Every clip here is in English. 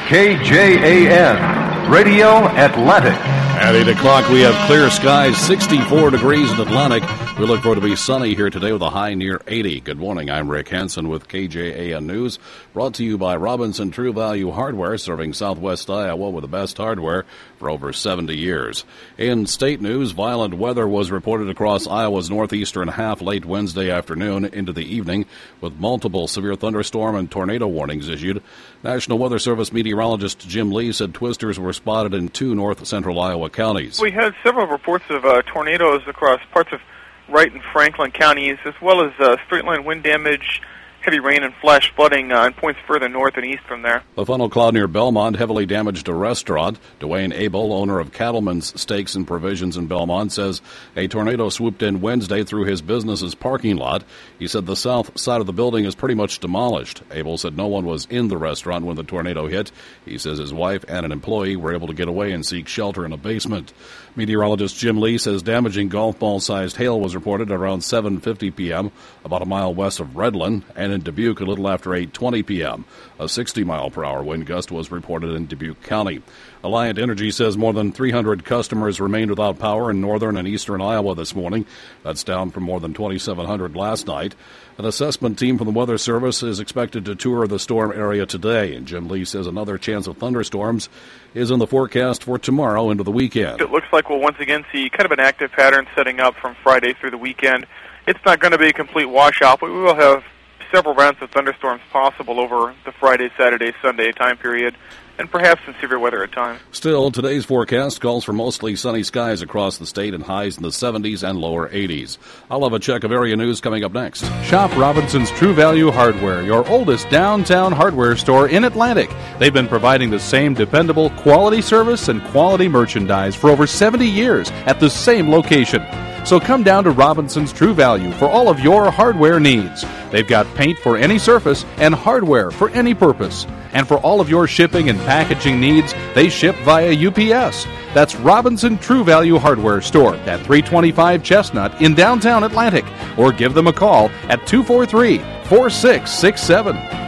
KJAN, Radio Atlantic. At 8 o'clock, we have clear skies, 64 degrees in Atlantic. We look forward to be sunny here today with a high near 80. Good morning, I'm Rick Hansen with KJAN News, brought to you by Robinson True Value Hardware, serving Southwest Iowa with the best hardware for over 70 years. In state news, violent weather was reported across Iowa's northeastern half late Wednesday afternoon into the evening, with multiple severe thunderstorm and tornado warnings issued. National Weather Service meteorologist Jim Lee said twisters were spotted in 2 north-central Iowa counties. We had several reports of tornadoes across parts of Wright and Franklin counties, as well as straight-line wind damage, heavy rain and flash flooding on points further north and east from there. The funnel cloud near Belmont heavily damaged a restaurant. Dwayne Abel, owner of Cattleman's Steaks and Provisions in Belmont, says a tornado swooped in Wednesday through his business's parking lot. He said the south side of the building is pretty much demolished. Abel said no one was in the restaurant when the tornado hit. He says his wife and an employee were able to get away and seek shelter in a basement. Meteorologist Jim Lee says damaging golf ball-sized hail was reported around 7:50 p.m., about a mile west of Redland, and in Dubuque a little after 8:20 p.m. A 60-mile-per-hour wind gust was reported in Dubuque County. Alliant Energy says more than 300 customers remained without power in northern and eastern Iowa this morning. That's down from more than 2,700 last night. An assessment team from the Weather Service is expected to tour the storm area today, and Jim Lee says another chance of thunderstorms is in the forecast for tomorrow into the weekend. It looks like we'll once again see kind of an active pattern setting up from Friday through the weekend. It's not going to be a complete washout, but we will have several rounds of thunderstorms possible over the Friday, Saturday, Sunday time period, and perhaps some severe weather at times. Still, today's forecast calls for mostly sunny skies across the state and highs in the 70s and lower 80s. I'll have a check of area news coming up next. Shop Robinson's True Value Hardware, your oldest downtown hardware store in Atlantic. They've been providing the same dependable quality service and quality merchandise for over 70 years at the same location. So come down to Robinson's True Value for all of your hardware needs. They've got paint for any surface and hardware for any purpose. And for all of your shipping and packaging needs, they ship via UPS. That's Robinson True Value Hardware Store at 325 Chestnut in downtown Atlantic. Or give them a call at 243-4667.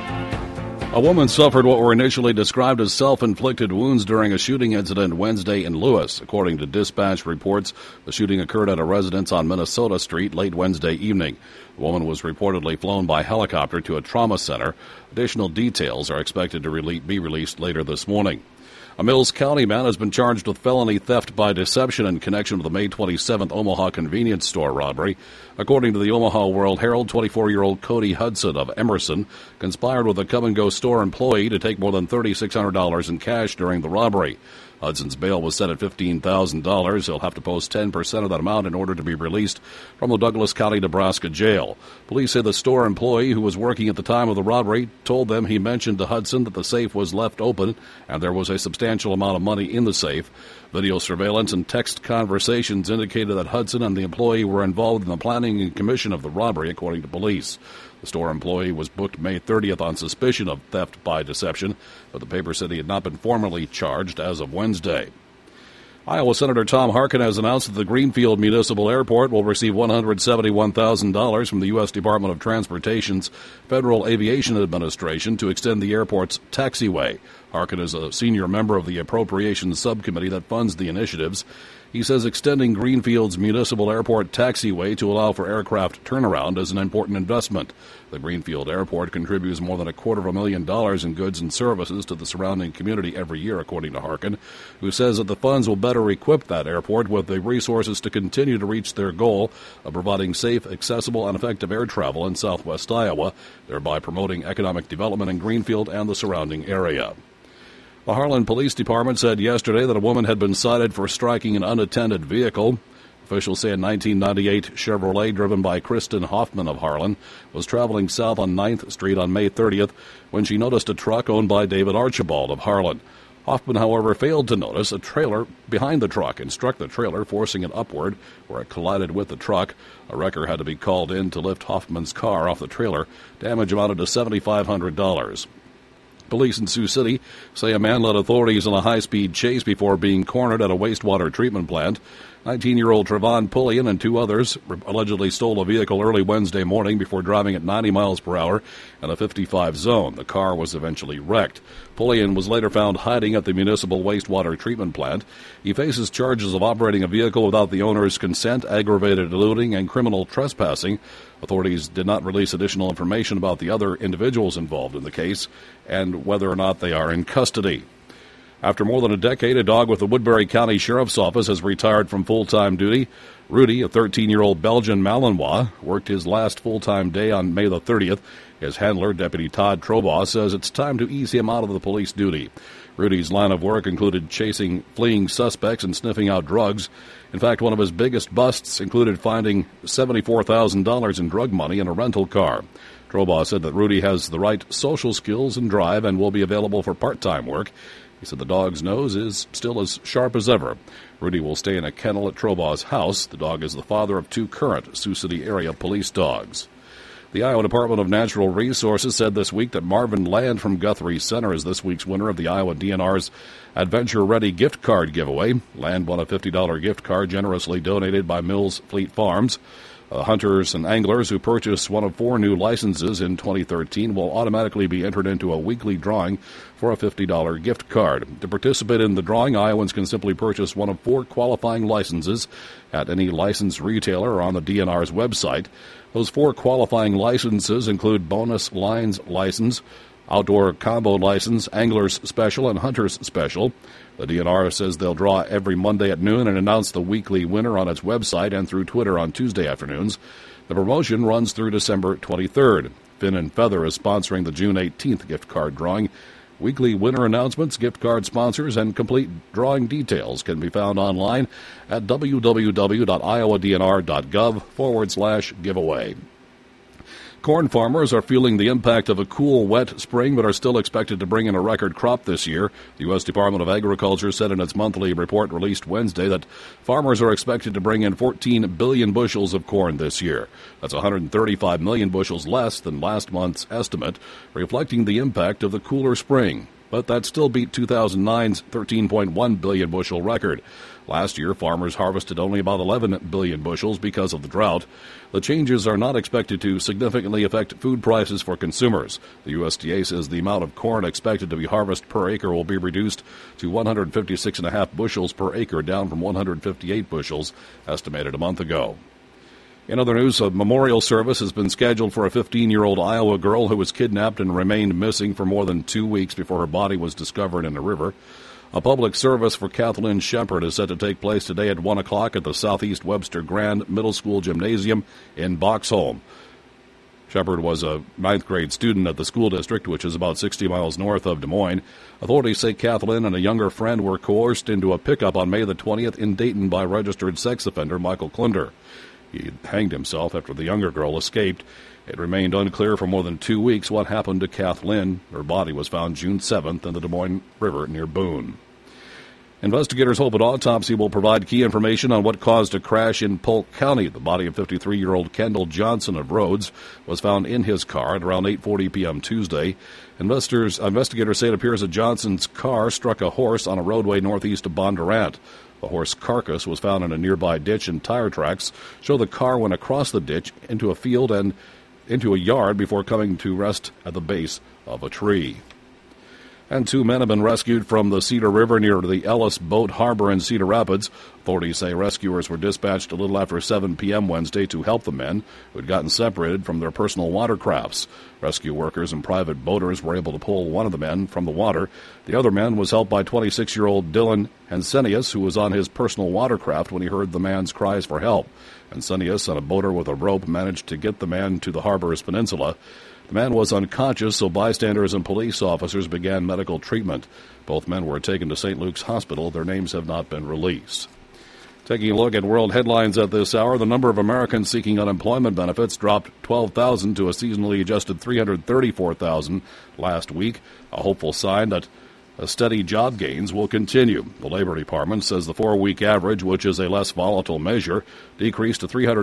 A woman suffered what were initially described as self-inflicted wounds during a shooting incident Wednesday in Lewis. According to dispatch reports, the shooting occurred at a residence on Minnesota Street late Wednesday evening. The woman was reportedly flown by helicopter to a trauma center. Additional details are expected to be released later this morning. A Mills County man has been charged with felony theft by deception in connection with the May 27th Omaha convenience store robbery. According to the Omaha World-Herald, 24-year-old Cody Hudson of Emerson conspired with a come-and-go store employee to take more than $3,600 in cash during the robbery. Hudson's bail was set at $15,000. He'll have to post 10% of that amount in order to be released from the Douglas County, Nebraska jail. Police say the store employee who was working at the time of the robbery told them he mentioned to Hudson that the safe was left open and there was a substantial amount of money in the safe. Video surveillance and text conversations indicated that Hudson and the employee were involved in the planning and commission of the robbery, according to police. The store employee was booked May 30th on suspicion of theft by deception, but the paper said he had not been formally charged as of Wednesday. Iowa Senator Tom Harkin has announced that the Greenfield Municipal Airport will receive $171,000 from the U.S. Department of Transportation's Federal Aviation Administration to extend the airport's taxiway. Harkin is a senior member of the Appropriations Subcommittee that funds the initiatives. He says extending Greenfield's municipal airport taxiway to allow for aircraft turnaround is an important investment. The Greenfield Airport contributes more than $250,000 in goods and services to the surrounding community every year, according to Harkin, who says that the funds will better equip that airport with the resources to continue to reach their goal of providing safe, accessible, and effective air travel in southwest Iowa, thereby promoting economic development in Greenfield and the surrounding area. The Harlan Police Department said yesterday that a woman had been cited for striking an unattended vehicle. Officials say a 1998 Chevrolet driven by Kristen Hoffman of Harlan was traveling south on 9th Street on May 30th when she noticed a truck owned by David Archibald of Harlan. Hoffman, however, failed to notice a trailer behind the truck and struck the trailer, forcing it upward, where it collided with the truck. A wrecker had to be called in to lift Hoffman's car off the trailer. Damage amounted to $7,500. Police in Sioux City say a man led authorities on a high-speed chase before being cornered at a wastewater treatment plant. 19-year-old Trevon Pullian and two others allegedly stole a vehicle early Wednesday morning before driving at 90 miles per hour in a 55 zone. The car was eventually wrecked. Pullian was later found hiding at the municipal wastewater treatment plant. He faces charges of operating a vehicle without the owner's consent, aggravated eluding, and criminal trespassing. Authorities did not release additional information about the other individuals involved in the case and whether or not they are in custody. After more than a decade, a dog with the Woodbury County Sheriff's Office has retired from full-time duty. Rudy, a 13-year-old Belgian Malinois, worked his last full-time day on May the 30th. His handler, Deputy Todd Trobaugh, says it's time to ease him out of the police duty. Rudy's line of work included chasing fleeing suspects and sniffing out drugs. In fact, one of his biggest busts included finding $74,000 in drug money in a rental car. Trobaugh said that Rudy has the right social skills and drive and will be available for part-time work. He said the dog's nose is still as sharp as ever. Rudy will stay in a kennel at Trobaugh's house. The dog is the father of two current Sioux City area police dogs. The Iowa Department of Natural Resources said this week that Marvin Land from Guthrie Center is this week's winner of the Iowa DNR's Adventure Ready gift card giveaway. Land won a $50 gift card generously donated by Mills Fleet Farms. Hunters and anglers who purchase one of 4 new licenses in 2013 will automatically be entered into a weekly drawing for a $50 gift card. To participate in the drawing, Iowans can simply purchase one of 4 qualifying licenses at any licensed retailer or on the DNR's website. Those 4 qualifying licenses include Bonus Lines License, Outdoor Combo License, Angler's Special, and Hunter's Special. The DNR says they'll draw every Monday at noon and announce the weekly winner on its website and through Twitter on Tuesday afternoons. The promotion runs through December 23rd. Fin and Feather is sponsoring the June 18th gift card drawing. Weekly winner announcements, gift card sponsors, and complete drawing details can be found online at www.iowadnr.gov/giveaway. Corn farmers are feeling the impact of a cool, wet spring, but are still expected to bring in a record crop this year. The U.S. Department of Agriculture said in its monthly report released Wednesday that farmers are expected to bring in 14 billion bushels of corn this year. That's 135 million bushels less than last month's estimate, reflecting the impact of the cooler spring. But that still beat 2009's 13.1 billion bushel record. Last year, farmers harvested only about 11 billion bushels because of the drought. The changes are not expected to significantly affect food prices for consumers. The USDA says the amount of corn expected to be harvested per acre will be reduced to 156.5 bushels per acre, down from 158 bushels estimated a month ago. In other news, a memorial service has been scheduled for a 15-year-old Iowa girl who was kidnapped and remained missing for more than 2 weeks before her body was discovered in a river. A public service for Kathleen Shepard is set to take place today at 1 o'clock at the Southeast Webster Grand Middle School Gymnasium in Boxholm. Shepard was a 9th grade student at the school district, which is about 60 miles north of Des Moines. Authorities say Kathleen and a younger friend were coerced into a pickup on May the 20th in Dayton by registered sex offender Michael Klinder. He hanged himself after the younger girl escaped. It remained unclear for more than 2 weeks what happened to Kathleen. Her body was found June 7th in the Des Moines River near Boone. Investigators hope an autopsy will provide key information on what caused a crash in Polk County. The body of 53-year-old Kendall Johnson of Rhodes was found in his car at around 8:40 p.m. Tuesday. Investigators say it appears that Johnson's car struck a horse on a roadway northeast of Bondurant. The horse carcass was found in a nearby ditch, and tire tracks show the car went across the ditch into a field and into a yard before coming to rest at the base of a tree. And 2 men have been rescued from the Cedar River near the Ellis Boat Harbor in Cedar Rapids. Authorities say rescuers were dispatched a little after 7 p.m. Wednesday to help the men who had gotten separated from their personal watercrafts. Rescue workers and private boaters were able to pull one of the men from the water. The other man was helped by 26-year-old Dylan Hensenius, who was on his personal watercraft when he heard the man's cries for help. Hensenius and a boater with a rope managed to get the man to the harbor's peninsula. The man was unconscious, so bystanders and police officers began medical treatment. Both men were taken to St. Luke's Hospital. Their names have not been released. Taking a look at world headlines at this hour, the number of Americans seeking unemployment benefits dropped 12,000 to a seasonally adjusted 334,000 last week, a hopeful sign that Steady job gains will continue. The Labor Department says the 4-week average, which is a less volatile measure, decreased to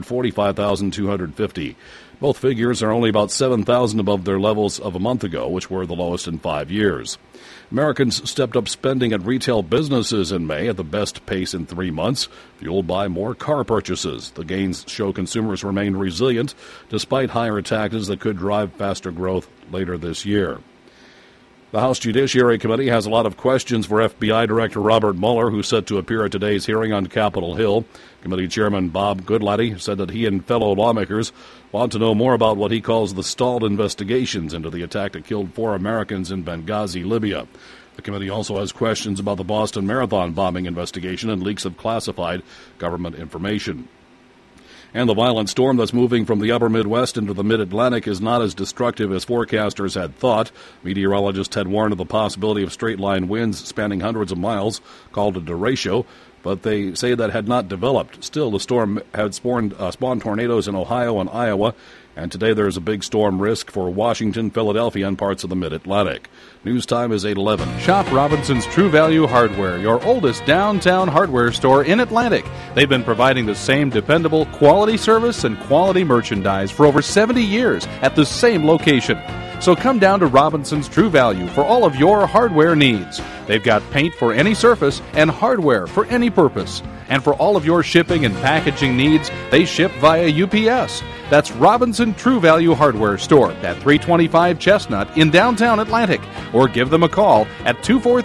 345,250. Both figures are only about 7,000 above their levels of a month ago, which were the lowest in 5 years. Americans stepped up spending at retail businesses in May at the best pace in 3 months, fueled by more car purchases. The gains show consumers remain resilient despite higher taxes that could drive faster growth later this year. The House Judiciary Committee has a lot of questions for FBI Director Robert Mueller, who's set to appear at today's hearing on Capitol Hill. Committee Chairman Bob Goodlatte said that he and fellow lawmakers want to know more about what he calls the stalled investigations into the attack that killed 4 Americans in Benghazi, Libya. The committee also has questions about the Boston Marathon bombing investigation and leaks of classified government information. And the violent storm that's moving from the upper Midwest into the mid-Atlantic is not as destructive as forecasters had thought. Meteorologists had warned of the possibility of straight-line winds spanning hundreds of miles, called a derecho, but they say that had not developed. Still, the storm had spawned tornadoes in Ohio and Iowa, and today there is a big storm risk for Washington, Philadelphia, and parts of the mid-Atlantic. News time is 8:11. Shop Robinson's True Value Hardware, your oldest downtown hardware store in Atlantic. They've been providing the same dependable quality service and quality merchandise for over 70 years at the same location. So come down to Robinson's True Value for all of your hardware needs. They've got paint for any surface and hardware for any purpose. And for all of your shipping and packaging needs, they ship via UPS. That's Robinson True Value Hardware Store at 325 Chestnut in downtown Atlantic. Or give them a call at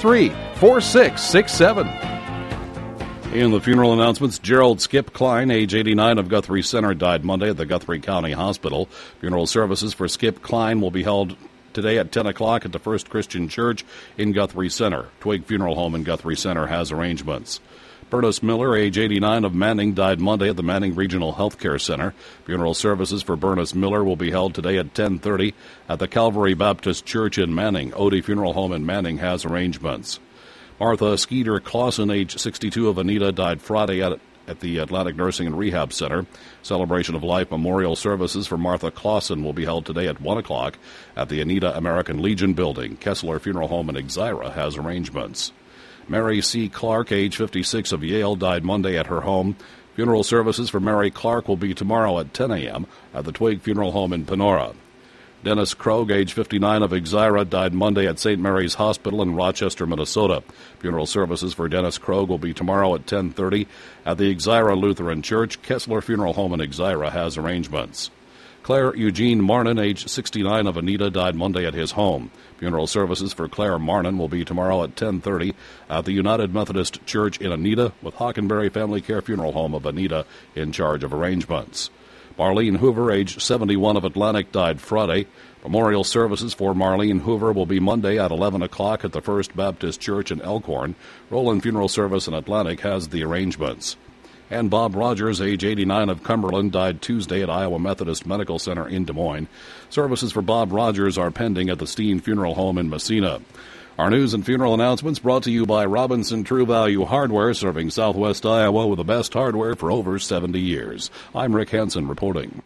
243-4667. In the funeral announcements, Gerald Skip Klein, age 89, of Guthrie Center, died Monday at the Guthrie County Hospital. Funeral services for Skip Klein will be held today at 10 o'clock at the First Christian Church in Guthrie Center. Twig Funeral Home in Guthrie Center has arrangements. Bernice Miller, age 89, of Manning, died Monday at the Manning Regional Healthcare Center. Funeral services for Bernice Miller will be held today at 10:30 at the Calvary Baptist Church in Manning. Odie Funeral Home in Manning has arrangements. Martha Skeeter Clausen, age 62, of Anita, died Friday at the Atlantic Nursing and Rehab Center. Celebration of Life memorial services for Martha Clausen will be held today at 1 o'clock at the Anita American Legion Building. Kessler Funeral Home in Exira has arrangements. Mary C. Clark, age 56, of Yale, died Monday at her home. Funeral services for Mary Clark will be tomorrow at 10 a.m. at the Twig Funeral Home in Panora. Dennis Krogh, age 59, of Exira, died Monday at St. Mary's Hospital in Rochester, Minnesota. Funeral services for Dennis Krogh will be tomorrow at 10:30 at the Exira Lutheran Church. Kessler Funeral Home in Exira has arrangements. Claire Eugene Marnin, age 69, of Anita, died Monday at his home. Funeral services for Claire Marnin will be tomorrow at 10:30 at the United Methodist Church in Anita, with Hockenberry Family Care Funeral Home of Anita in charge of arrangements. Marlene Hoover, age 71, of Atlantic, died Friday. Memorial services for Marlene Hoover will be Monday at 11 o'clock at the First Baptist Church in Elkhorn. Roland Funeral Service in Atlantic has the arrangements. And Bob Rogers, age 89, of Cumberland, died Tuesday at Iowa Methodist Medical Center in Des Moines. Services for Bob Rogers are pending at the Steen Funeral Home in Messina. Our news and funeral announcements brought to you by Robinson True Value Hardware, serving Southwest Iowa with the best hardware for over 70 years. I'm Rick Hansen reporting.